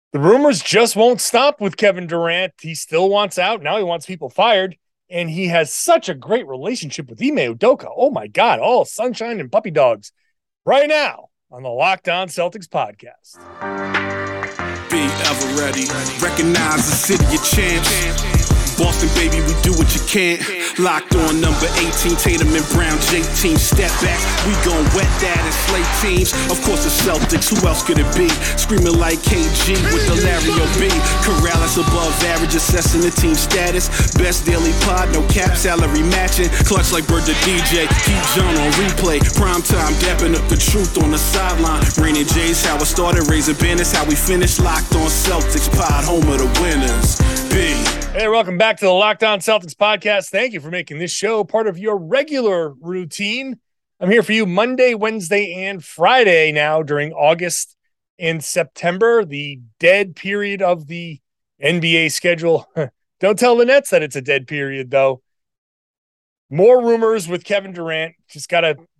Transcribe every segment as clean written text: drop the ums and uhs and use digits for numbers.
The rumors just won't stop with Kevin Durant. He still wants out. Now he wants people fired. And he has such a great relationship with Ime Udoka. Oh my God. All sunshine and puppy dogs right now on the Locked On Celtics podcast. Be ever ready. Recognize the city of champs. Boston, baby, we do what you can't. Locked on number 18, Tatum and Brown, J team. Step back, we gon' wet that and slay teams. Of course, the Celtics, who else could it be? Screaming like KG with the Larry O.B. Corrales above average, assessing the team status. Best daily pod, no cap, salary matching. Clutch like Bird the DJ, keep John on replay. Prime time, dapping up the truth on the sideline. Rainy J's, how it started, raising banners, how we finished. Locked on Celtics pod, home of the winners. B. Hey, welcome back to the Locked On Celtics podcast. Thank you for making this show part of your regular routine. I'm here for you Monday, Wednesday, and Friday now during August and September, the dead period of the NBA schedule. Don't tell the Nets that it's a dead period, though. More rumors with Kevin Durant. Just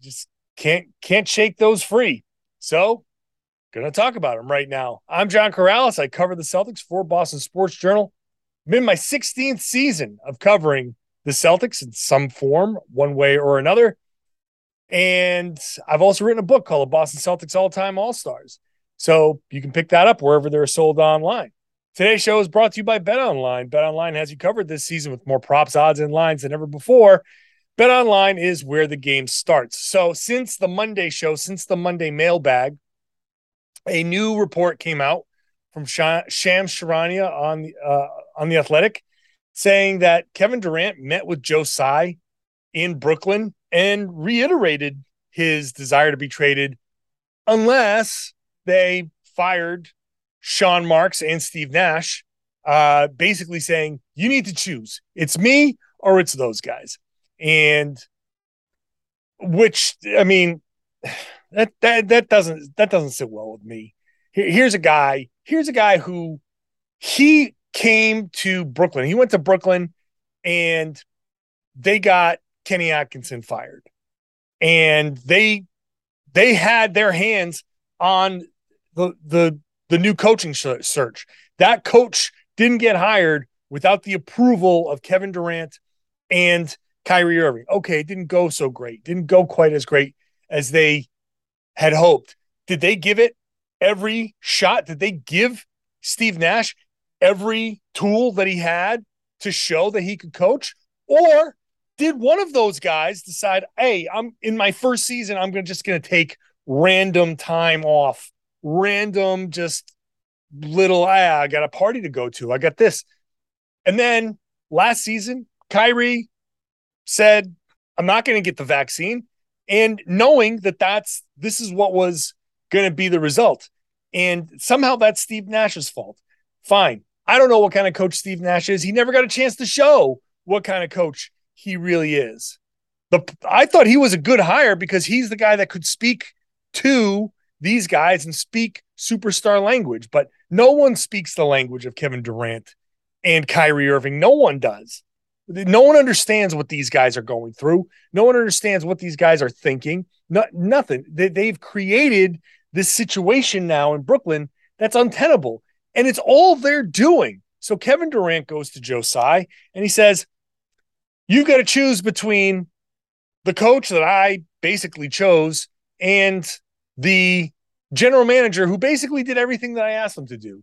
can't shake those free. So, gonna talk about them right now. I'm John Corrales. I cover the Celtics for Boston Sports Journal. I'm in my 16th season of covering the Celtics in some form, one way or another. And I've also written a book called The Boston Celtics All-Time All-Stars. So you can pick that up wherever they're sold online. Today's show is brought to you by BetOnline. BetOnline has you covered this season with more props, odds, and lines than ever before. BetOnline is where the game starts. So since the Monday show, since the Monday mailbag, a new report came out from Shams Charania on the Athletic, saying that Kevin Durant met with Joe Tsai in Brooklyn and reiterated his desire to be traded unless they fired Sean Marks and Steve Nash, basically saying, you need to choose. It's me or it's those guys. And which, I mean, that doesn't sit well with me. Here's a guy who he came to Brooklyn. He went to Brooklyn and they got Kenny Atkinson fired. And they had their hands on the new coaching search. That coach didn't get hired without the approval of Kevin Durant and Kyrie Irving. Okay, it didn't go so great. Didn't go quite as great as they had hoped. Did they give it every shot? Did they give Steve Nash every tool that he had to show that he could coach? Or did one of those guys decide, hey, I'm in my first season, I'm just going to take random time off, random just little, I got a party to go to. I got this. And then last season, Kyrie said, I'm not going to get the vaccine. And knowing that this is what was going to be the result. And somehow that's Steve Nash's fault. Fine. I don't know what kind of coach Steve Nash is. He never got a chance to show what kind of coach he really is. I thought he was a good hire because he's the guy that could speak to these guys and speak superstar language. But no one speaks the language of Kevin Durant and Kyrie Irving. No one does. No one understands what these guys are going through. No one understands what these guys are thinking. Nothing. They've created this situation now in Brooklyn that's untenable. And it's all they're doing. So Kevin Durant goes to Joe Tsai and he says, you've got to choose between the coach that I basically chose and the general manager who basically did everything that I asked him to do.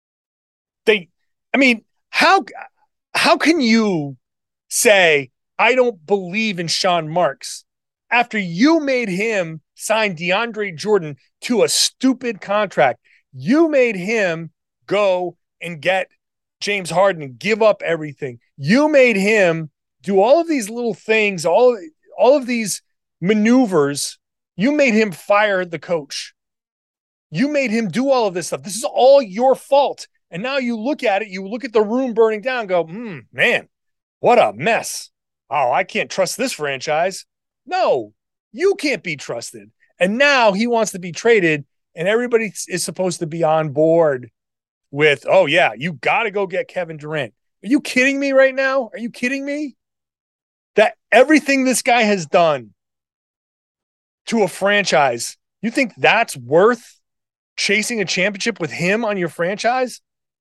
How can you say, I don't believe in Sean Marks after you made him sign DeAndre Jordan to a stupid contract? You made him go and get James Harden and give up everything. You made him do all of these little things, all of these maneuvers. You made him fire the coach. You made him do all of this stuff. This is all your fault. And now you look at it, you look at the room burning down and go, man, what a mess. Oh, I can't trust this franchise. No, you can't be trusted. And now he wants to be traded, and everybody is supposed to be on board with, oh, yeah, you got to go get Kevin Durant. Are you kidding me right now? Are you kidding me? That everything this guy has done to a franchise, you think that's worth chasing a championship with him on your franchise.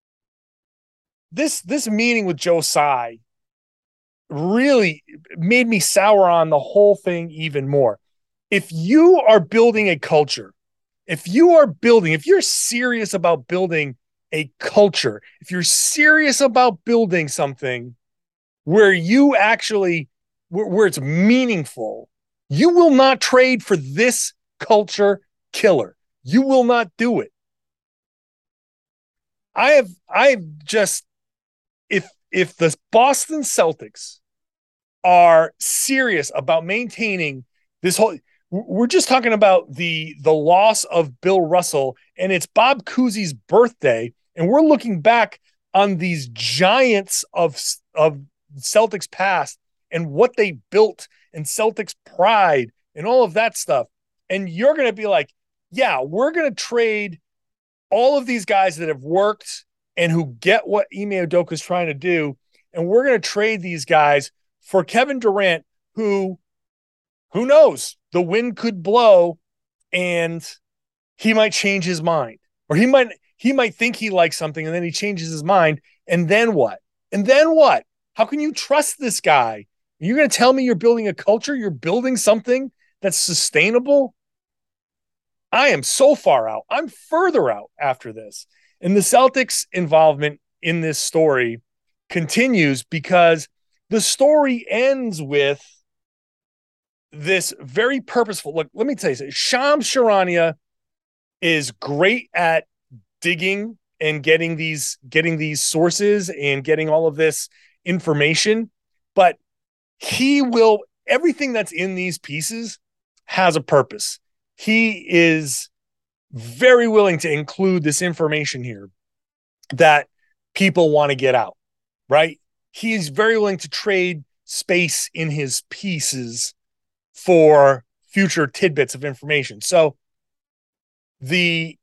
This meeting with Joe Tsai really made me sour on the whole thing even more. If you are building a culture, if you're serious about building a culture, if you're serious about building something where you actually, where it's meaningful, you will not trade for this culture killer. You will not do it. I've just, if the Boston Celtics are serious about maintaining this whole, we're just talking about the loss of Bill Russell, and it's Bob Cousy's birthday, and we're looking back on these giants of Celtics past and what they built and Celtics pride and all of that stuff. And you're going to be like, yeah, we're going to trade all of these guys that have worked and who get what Ime Udoka is trying to do, and we're going to trade these guys for Kevin Durant, who knows? The wind could blow and he might change his mind, or he might think he likes something and then he changes his mind. And then what? How can you trust this guy? You're going to tell me you're building a culture? You're building something that's sustainable? I am so far out. I'm further out after this. And the Celtics' involvement in this story continues because the story ends with this very purposeful look. Let me tell you something. Shams Charania is great at digging and getting these sources and getting all of this information, but everything that's in these pieces has a purpose. He is very willing to include this information here that people want to get out, right? He is very willing to trade space in his pieces for future tidbits of information. So this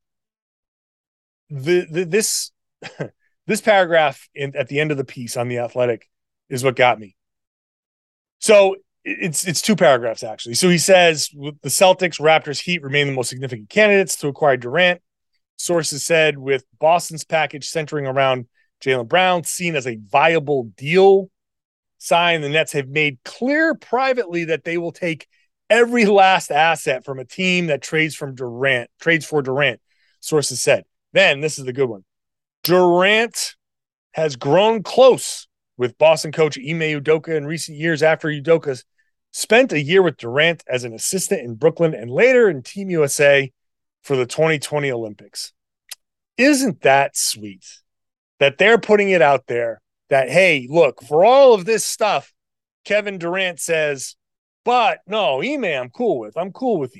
paragraph at the end of the piece on The Athletic is what got me. So it's two paragraphs, actually. So he says, with the Celtics, Raptors, Heat remain the most significant candidates to acquire Durant. Sources said with Boston's package centering around Jaylen Brown seen as a viable deal, Tsai and the Nets have made clear privately that they will take every last asset from a team that trades for Durant, sources said. Then, this is the good one. Durant has grown close with Boston coach Ime Udoka in recent years after Udoka spent a year with Durant as an assistant in Brooklyn and later in Team USA for the 2020 Olympics. Isn't that sweet that they're putting it out there that, hey, look, for all of this stuff, Kevin Durant says, but no, Ime, I'm cool with Ime.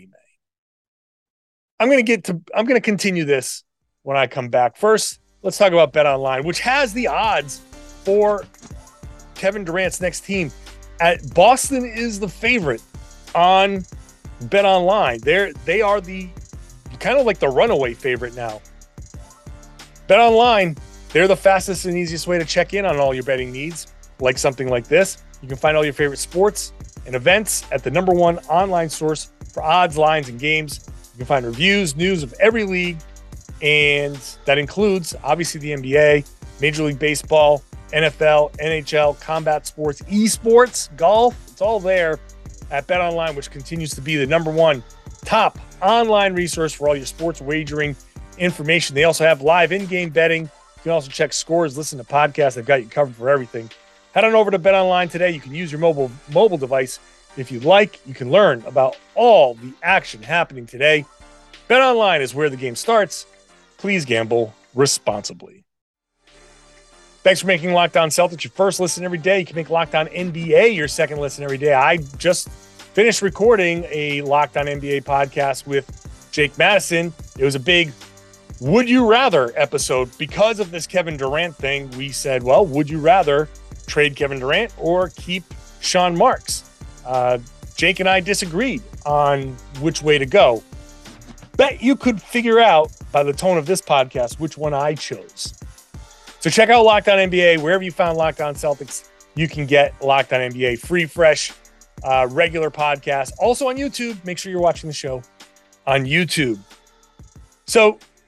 I'm going to continue this when I come back. First, let's talk about BetOnline, which has the odds for Kevin Durant's next team. Boston is the favorite on BetOnline. They are the kind of like the runaway favorite now. BetOnline, they're the fastest and easiest way to check in on all your betting needs, like something like this. You can find all your favorite sports and events at the #1 online source for odds, lines, and games. You can find reviews, news of every league, and that includes, obviously, the NBA, Major League Baseball, NFL, NHL, combat sports, esports, golf. It's all there at BetOnline, which continues to be the #1 top online resource for all your sports wagering information. They also have live in-game betting. You can also check scores, listen to podcasts. They've got you covered for everything. Head on over to BetOnline today. You can use your mobile device if you'd like. You can learn about all the action happening today. BetOnline is where the game starts. Please gamble responsibly. Thanks for making Locked On Celtics your first listen every day. You can make Locked On NBA your second listen every day. I just finished recording a Locked On NBA podcast with Jake Madison. It was a big would you rather episode because of this Kevin Durant thing. We said, well, would you rather trade Kevin Durant or keep Sean Marks? Jake and I disagreed on which way to go. Bet you could figure out by the tone of this podcast which one I chose. So check out Locked On NBA. Wherever you found Locked On Celtics, you can get Locked On NBA free, fresh, regular podcast. Also on YouTube. Make sure you're watching the show on YouTube. So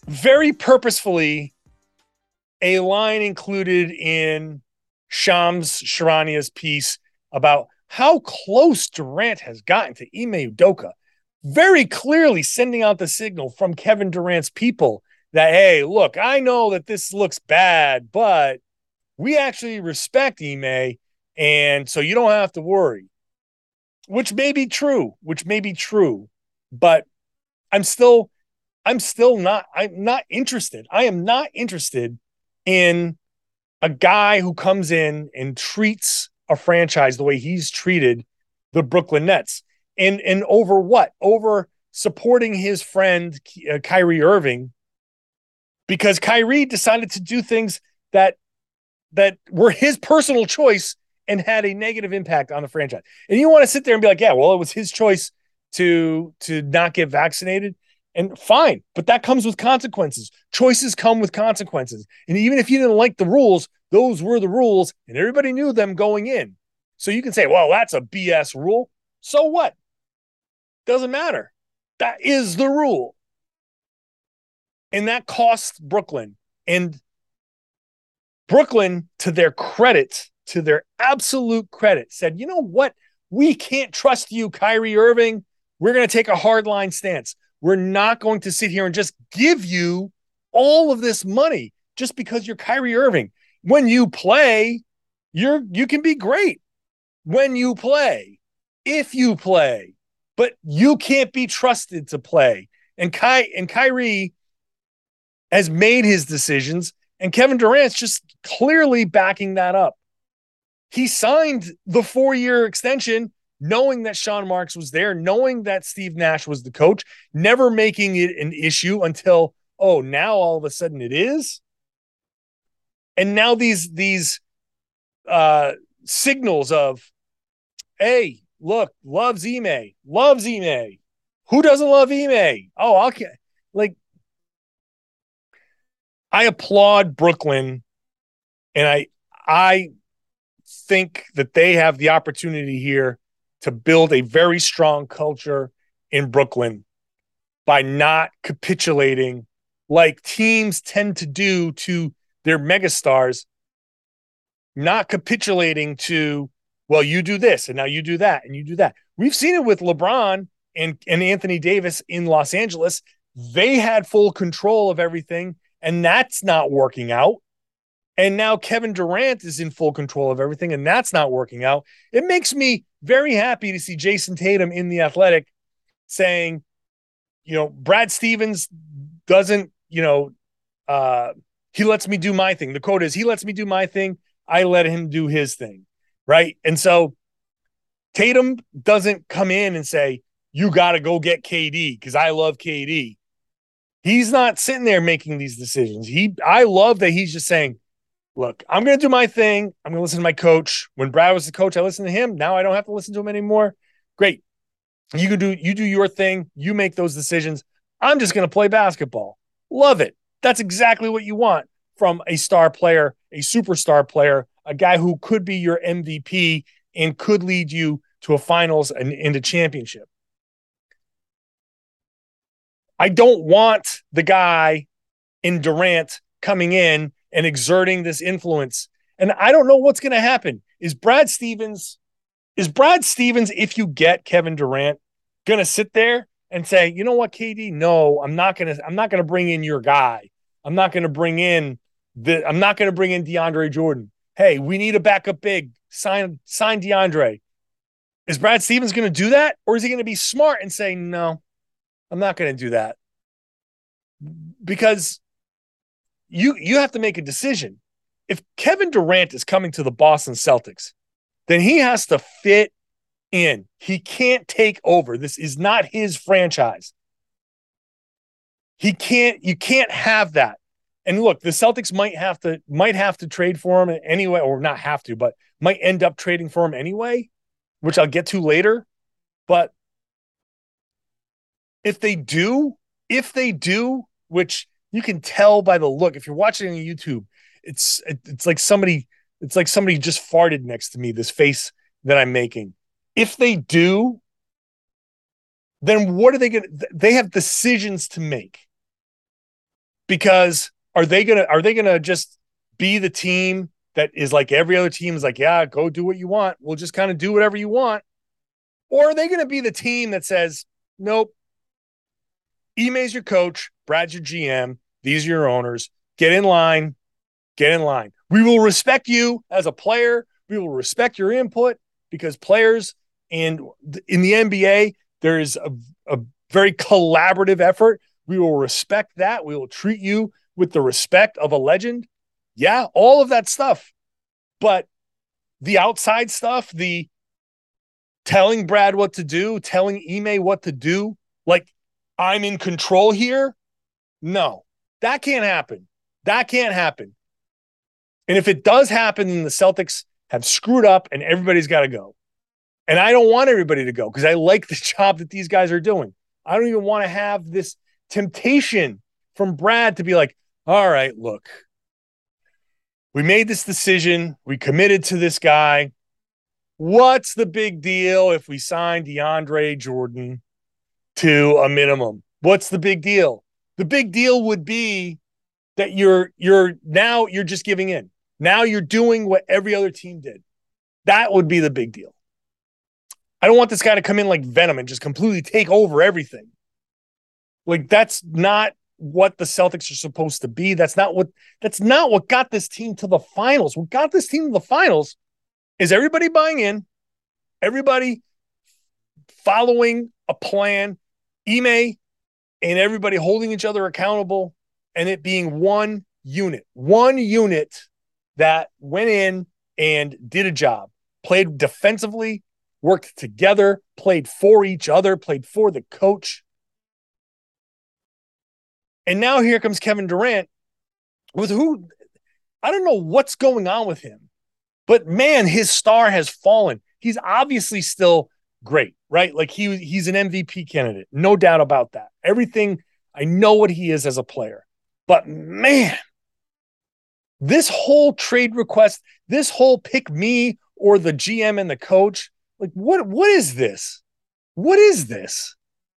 very purposefully a line included in Shams Charania's piece about how close Durant has gotten to Ime Udoka, very clearly sending out the signal from Kevin Durant's people that, hey, look, I know that this looks bad, but we actually respect Ime, and so you don't have to worry. Which may be true, but I'm not interested. I am not interested in a guy who comes in and treats a franchise the way he's treated the Brooklyn Nets. And over what? Over supporting his friend Kyrie Irving, because Kyrie decided to do things that were his personal choice and had a negative impact on the franchise. And you want to sit there and be like, yeah, well, it was his choice to not get vaccinated. And fine, but that comes with consequences. Choices come with consequences. And even if you didn't like the rules, those were the rules, and everybody knew them going in. So you can say, well, that's a BS rule. So what? Doesn't matter. That is the rule. And that costs Brooklyn. And Brooklyn, to their credit, to their absolute credit, said, you know what? We can't trust you, Kyrie Irving. We're going to take a hardline stance. We're not going to sit here and just give you all of this money just because you're Kyrie Irving. When you play, you can be great. When you play, if you play, but you can't be trusted to play. And Kyrie has made his decisions, and Kevin Durant's just clearly backing that up. He signed the 4-year extension knowing that Sean Marks was there, knowing that Steve Nash was the coach, never making it an issue until, now all of a sudden it is. And now these signals of, hey, look, loves Ime. Who doesn't love Ime? Okay. Like, I applaud Brooklyn, and I think that they have the opportunity here to build a very strong culture in Brooklyn by not capitulating like teams tend to do to their megastars, not capitulating to, well, you do this and now you do that and you do that. We've seen it with LeBron and Anthony Davis in Los Angeles. They had full control of everything, and that's not working out. And now Kevin Durant is in full control of everything, and that's not working out. It makes me very happy to see Jason Tatum in The Athletic saying, Brad Stevens doesn't, he lets me do my thing. The quote is, he lets me do my thing. I let him do his thing. Right. And so Tatum doesn't come in and say, you got to go get KD because I love KD. He's not sitting there making these decisions. I love that he's just saying, look, I'm going to do my thing. I'm going to listen to my coach. When Brad was the coach, I listened to him. Now I don't have to listen to him anymore. Great. You do your thing. You make those decisions. I'm just going to play basketball. Love it. That's exactly what you want from a star player, a superstar player, a guy who could be your MVP and could lead you to a finals and into championship. I don't want the guy in Durant coming in and exerting this influence. And I don't know what's going to happen. Is Brad Stevens, if you get Kevin Durant, going to sit there and say, you know what, KD, no, I'm not going to bring in your guy. I'm not going to bring in DeAndre Jordan. Hey, we need a backup big. Sign DeAndre. Is Brad Stevens going to do that? Or is he going to be smart and say, no, I'm not going to do that? Because you have to make a decision. If Kevin Durant is coming to the Boston Celtics, then he has to fit in. He can't take over. This is not his franchise. You can't have that. And look, the Celtics might have to trade for him anyway, or not have to, but might end up trading for him anyway, which I'll get to later. But if they do, which you can tell by the look, if you're watching on YouTube, it's like somebody just farted next to me, this face that I'm making. If they do, then what are they going to, they have decisions to make. Because are they gonna just be the team that is like every other team is like, yeah, go do what you want. We'll just kind of do whatever you want. Or are they going to be the team that says, nope, Ime's your coach, Brad's your GM, these are your owners. Get in line. Get in line. We will respect you as a player. We will respect your input because players and in the NBA, there is a very collaborative effort. We will respect that. We will treat you with the respect of a legend. Yeah, all of that stuff. But the outside stuff, the telling Brad what to do, telling Ime what to do, like I'm in control here. No, that can't happen. That can't happen. And if it does happen, then the Celtics have screwed up and everybody's got to go. And I don't want everybody to go because I like the job that these guys are doing. I don't even want to have this temptation from Brad to be like, all right, look, we made this decision. We committed to this guy. What's the big deal if we sign DeAndre Jordan to a minimum? What's the big deal? The big deal would be that you're just giving in. Now you're doing what every other team did. That would be the big deal. I don't want this guy to come in like Venom and just completely take over everything. Like that's not what the Celtics are supposed to be. That's not what got this team to the finals. What got this team to the finals is everybody buying in, everybody following a plan, Ime and everybody holding each other accountable, and it being one unit that went in and did a job, played defensively, worked together, played for each other, played for the coach. And now here comes Kevin Durant with who, I don't know what's going on with him, but man, his star has fallen. He's obviously still great, right? Like he's an MVP candidate, no doubt about that. Everything, I know what he is as a player, but man, this whole trade request, this whole pick me or the GM and the coach, like what is this? What is this?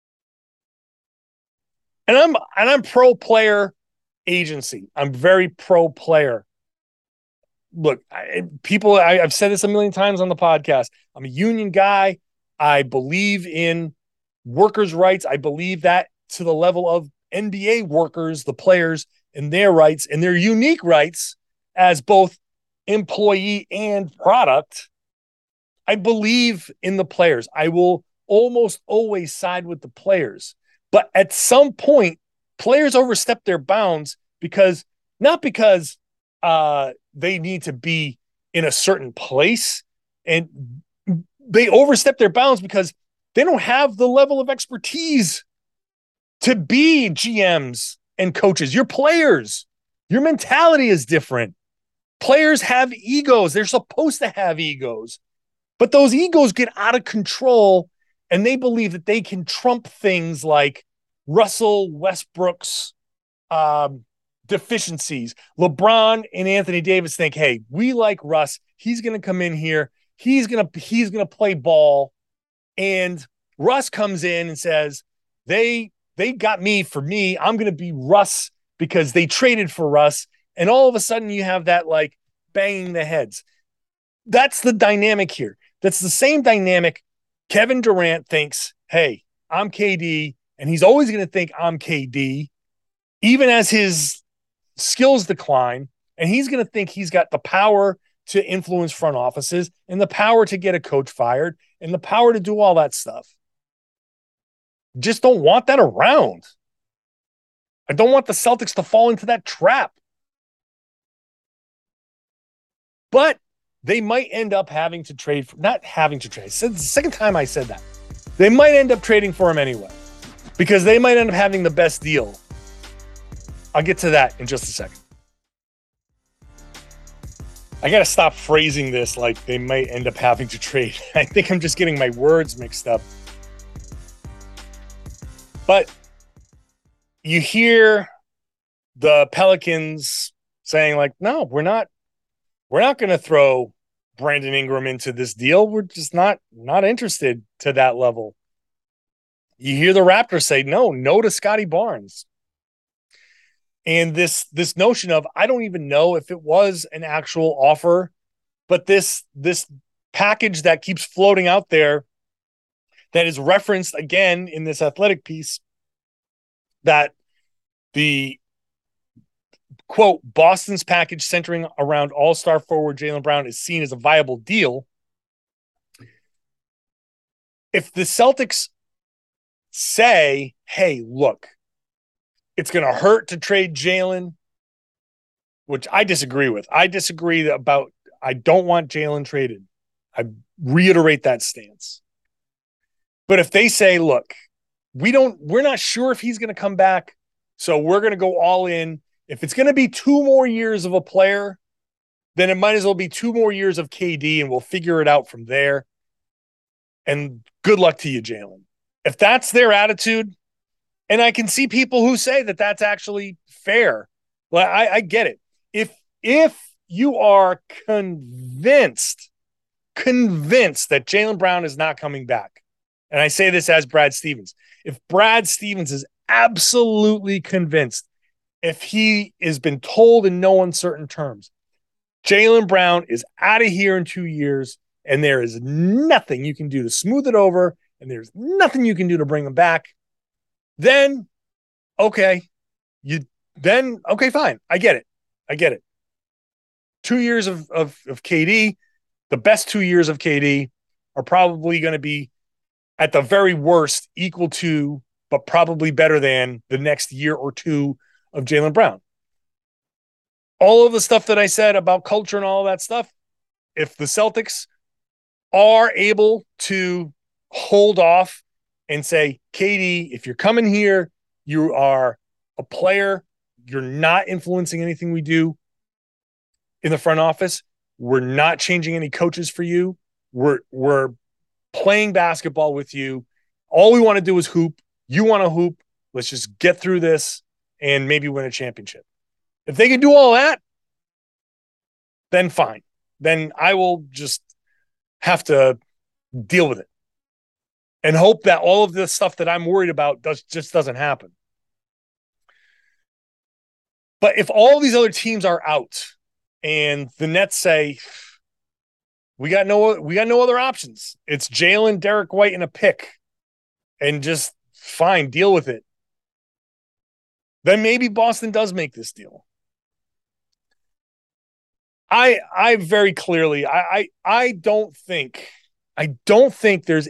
And I'm pro player agency. I'm very pro player. Look, I've said this a million times on the podcast. I'm a union guy. I believe in workers' rights. I believe that to the level of NBA workers, the players, and their rights and their unique rights as both employee and product. I believe in the players. I will almost always side with the players. But at some point, players overstep their bounds not because they need to be in a certain place, and they overstep their bounds because they don't have the level of expertise to be GMs and coaches. You're players. Your mentality is different. Players have egos. They're supposed to have egos. But those egos get out of control and they believe that they can trump things like Russell Westbrook's deficiencies. LeBron and Anthony Davis think, hey, we like Russ. He's going to come in here. He's going to play ball. And Russ comes in and says, they got me for me. I'm going to be Russ because they traded for Russ. And all of a sudden you have that like banging the heads. That's the dynamic here. That's the same dynamic. Kevin Durant thinks, hey, I'm KD, and he's always going to think I'm KD, even as his skills decline, and he's going to think he's got the power to influence front offices and the power to get a coach fired and the power to do all that stuff. Just don't want that around. I don't want the Celtics to fall into that trap. But they might end up having to trade for, not having to trade. It's the second time I said that. They might end up trading for him anyway because they might end up having the best deal. I'll get to that in just a second. I got to stop phrasing this like they might end up having to trade. I think I'm just getting my words mixed up. But you hear the Pelicans saying like, no, we're not going to throw Brandon Ingram into this deal. We're just not interested to that level. You hear the Raptors say, no to Scotty Barnes. And this notion of, I don't even know if it was an actual offer, but this package that keeps floating out there that is referenced again in this Athletic piece, that the quote, Boston's package centering around all-star forward Jaylen Brown is seen as a viable deal. If the Celtics say, hey, look, it's going to hurt to trade Jaylen, which I disagree with. I don't want Jaylen traded. I reiterate that stance. But if they say, look, we're not sure if he's going to come back, so we're going to go all in. If it's going to be 2 more years of a player, then it might as well be 2 more years of KD, and we'll figure it out from there. And good luck to you, Jaylen. If that's their attitude, and I can see people who say that that's actually fair. Well, I get it. If you are convinced that Jaylen Brown is not coming back, and I say this as Brad Stevens, if Brad Stevens is absolutely convinced, if he has been told in no uncertain terms, Jaylen Brown is out of here in 2 years, and there is nothing you can do to smooth it over, and there's nothing you can do to bring him back, then okay, fine. I get it. 2 years of KD, the best 2 years of KD are probably going to be at the very worst equal to, but probably better than, the next year or two of Jaylen Brown. All of the stuff that I said about culture and all of that stuff, if the Celtics are able to hold off and say, KD, if you're coming here, you are a player, you're not influencing anything we do in the front office, we're not changing any coaches for you, we're playing basketball with you, all we want to do is hoop, you want to hoop, let's just get through this and maybe win a championship. If they can do all that, then fine. Then I will just have to deal with it and hope that all of the stuff that I'm worried about just doesn't happen. But if all these other teams are out and the Nets say, we got no other options, it's Jaylen, Derek White, and a pick, and just fine, deal with it, then maybe Boston does make this deal. I very clearly, I don't think there's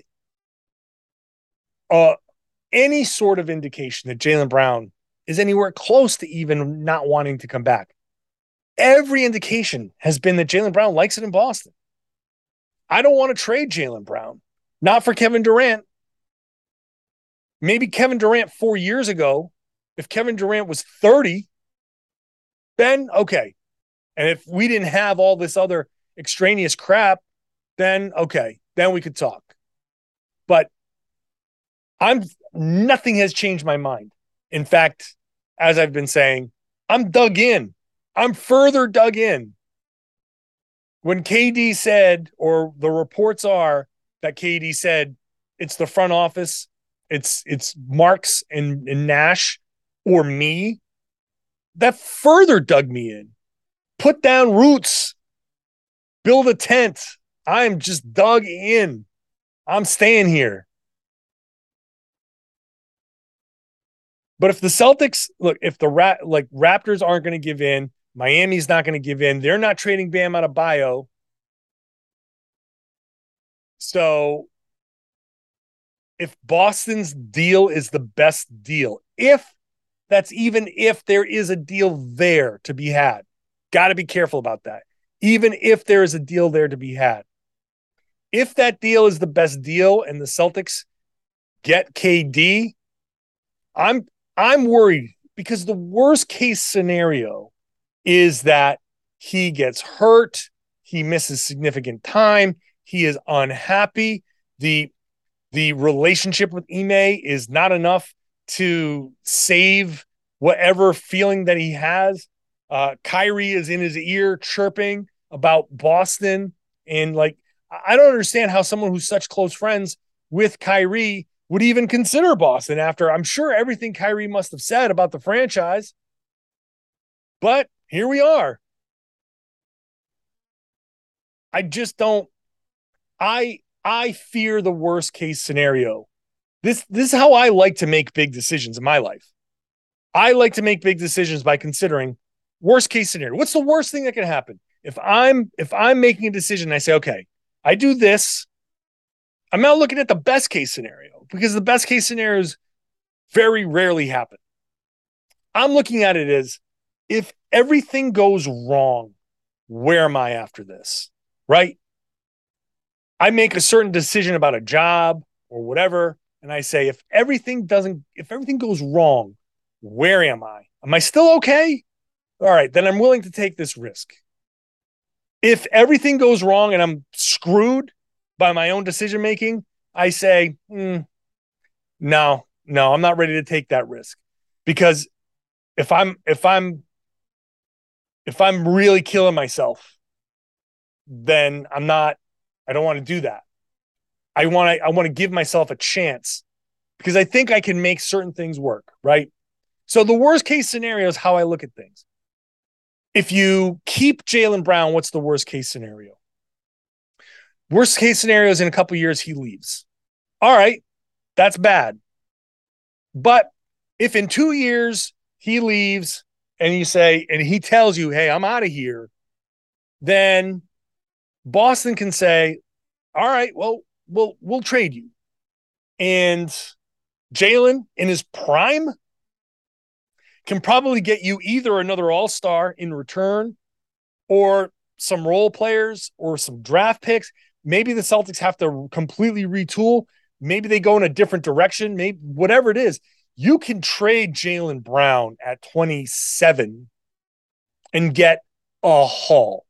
any sort of indication that Jaylen Brown is anywhere close to even not wanting to come back. Every indication has been that Jaylen Brown likes it in Boston. I don't want to trade Jaylen Brown, not for Kevin Durant. Maybe Kevin Durant 4 years ago, if Kevin Durant was 30, then okay. And if we didn't have all this other extraneous crap, then okay, then we could talk. But nothing has changed my mind. In fact, as I've been saying, I'm dug in. I'm further dug in. When KD said, or the reports are that KD said, it's the front office, it's Marks and Nash or me, that further dug me in. Put down roots, build a tent. I'm just dug in. I'm staying here. But if the Celtics, look, if the Raptors aren't going to give in, Miami's not going to give in, they're not trading Bam Adebayo. So if Boston's deal is the best deal, if there is a deal there to be had, got to be careful about that. Even if there is a deal there to be had. If that deal is the best deal and the Celtics get KD, I'm worried, because the worst case scenario is that he gets hurt, he misses significant time, he is unhappy, the relationship with Ime is not enough to save whatever feeling that he has. Kyrie is in his ear chirping about Boston, and I don't understand how someone who's such close friends with Kyrie would even consider Boston after, I'm sure, everything Kyrie must have said about the franchise. But here we are. I just don't. I fear the worst case scenario. This is how I like to make big decisions in my life. I like to make big decisions by considering worst case scenario. What's the worst thing that can happen? If I'm making a decision, I say, okay, I do this. I'm now looking at the best case scenario because the best case scenarios very rarely happen. I'm looking at it as if everything goes wrong, where am I after this? Right? I make a certain decision about a job or whatever, and I say, if everything goes wrong, where am I? Am I still okay? All right, then I'm willing to take this risk. If everything goes wrong and I'm screwed by my own decision making, I say, no, I'm not ready to take that risk. Because if I'm really killing myself, then I don't want to do that. I want to give myself a chance because I think I can make certain things work, right? So the worst case scenario is how I look at things. If you keep Jaylen Brown, what's the worst case scenario? Worst case scenario is in a couple of years he leaves. All right, that's bad. But if in 2 years he leaves and he tells you, hey, I'm out of here, then Boston can say, all right, well, we'll trade you. And Jaylen in his prime can probably get you either another all-star in return or some role players or some draft picks. Maybe the Celtics have to completely retool. Maybe they go in a different direction. Maybe whatever it is, you can trade Jaylen Brown at 27 and get a haul.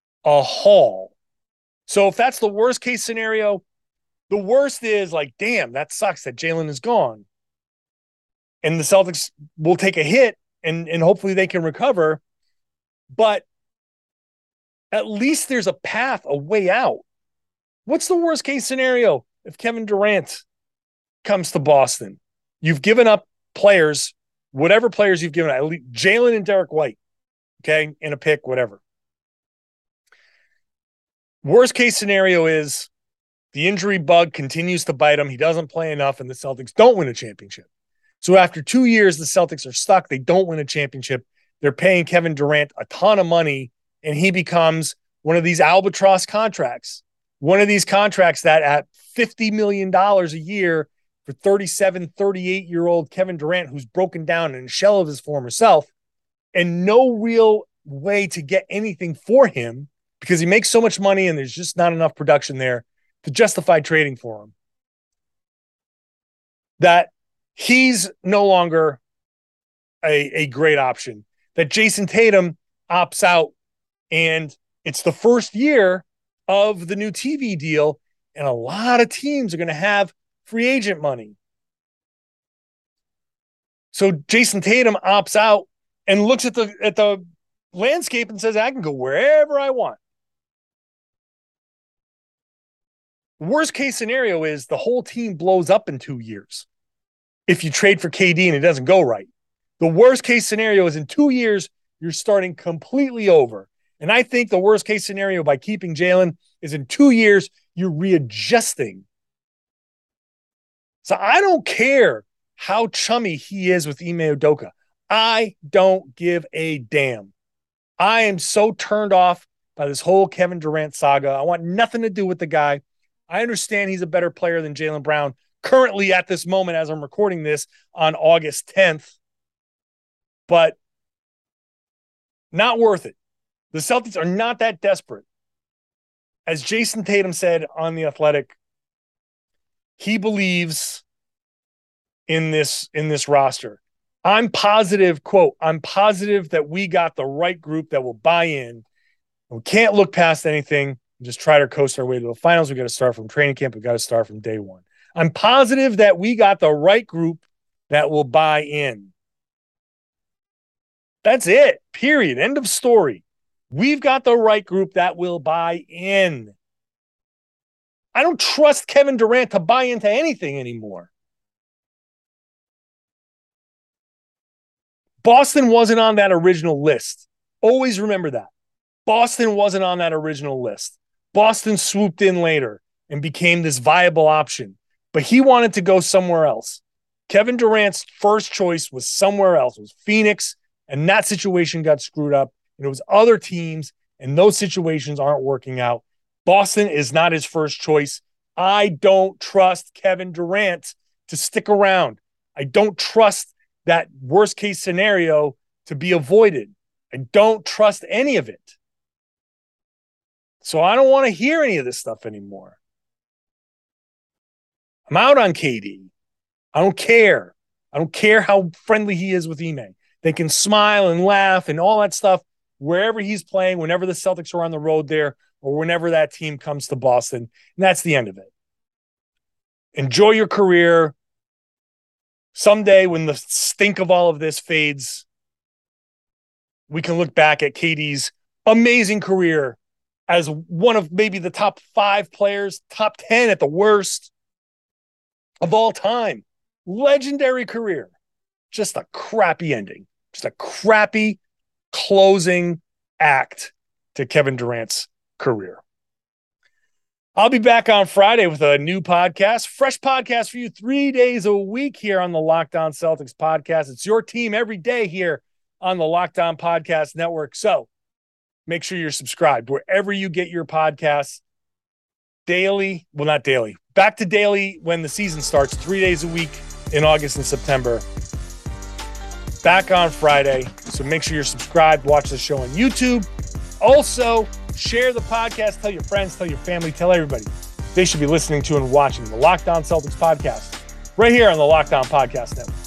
So if that's the worst case scenario, the worst is like, damn, that sucks that Jaylen is gone. And the Celtics will take a hit and hopefully they can recover. But at least there's a path, a way out. What's the worst case scenario if Kevin Durant comes to Boston? You've given up players, whatever players you've given up, Jaylen and Derek White, okay, in a pick, whatever. Worst case scenario is the injury bug continues to bite him. He doesn't play enough, and the Celtics don't win a championship. So after 2 years, the Celtics are stuck. They don't win a championship. They're paying Kevin Durant a ton of money, and he becomes one of these albatross contracts. One of these contracts that at $50 million a year for 37, 38-year-old Kevin Durant, who's broken down in a shell of his former self, and no real way to get anything for him because he makes so much money and there's just not enough production there to justify trading for him. That he's no longer a great option. That Jason Tatum opts out, and it's the first year of the new TV deal, and a lot of teams are going to have free agent money. So Jason Tatum opts out and looks at the landscape and says, I can go wherever I want. Worst case scenario is the whole team blows up in 2 years if you trade for KD and it doesn't go right. The worst case scenario is in 2 years, you're starting completely over. And I think the worst case scenario by keeping Jaylen is in 2 years, you're readjusting. So I don't care how chummy he is with Ime Udoka. I don't give a damn. I am so turned off by this whole Kevin Durant saga. I want nothing to do with the guy. I understand he's a better player than Jaylen Brown currently at this moment as I'm recording this on August 10th. But not worth it. The Celtics are not that desperate. As Jason Tatum said on The Athletic, he believes in this roster. I'm positive, quote, I'm positive that we got the right group that will buy in. We can't look past anything and just try to coast our way to the finals. We got to start from training camp. We got to start from day one. I'm positive that we got the right group that will buy in. That's it. Period. End of story. We've got the right group that will buy in. I don't trust Kevin Durant to buy into anything anymore. Boston wasn't on that original list. Always remember that. Boston wasn't on that original list. Boston swooped in later and became this viable option, but he wanted to go somewhere else. Kevin Durant's first choice was somewhere else. It was Phoenix, and that situation got screwed up. And it was other teams, and those situations aren't working out. Boston is not his first choice. I don't trust Kevin Durant to stick around. I don't trust that worst case scenario to be avoided. I don't trust any of it. So I don't want to hear any of this stuff anymore. I'm out on KD. I don't care. I don't care how friendly he is with Ime. They can smile and laugh and all that stuff wherever he's playing, whenever the Celtics are on the road there, or whenever that team comes to Boston. And that's the end of it. Enjoy your career. Someday when the stink of all of this fades, we can look back at KD's amazing career as one of maybe the top 5 players, top 10 at the worst of all time. Legendary career. Just a crappy ending. Just a crappy closing act to Kevin Durant's career. I'll be back on Friday with a new podcast, fresh podcast for you 3 days a week here on the Locked On Celtics podcast. It's your team every day here on the Locked On Podcast Network. So make sure you're subscribed wherever you get your podcasts daily. Well, not daily. Back to daily when the season starts, 3 days a week in August and September. Back on Friday. So make sure you're subscribed. Watch the show on YouTube. Also, share the podcast. Tell your friends, tell your family, tell everybody they should be listening to and watching the Locked On Celtics podcast right here on the Locked On Podcast Network.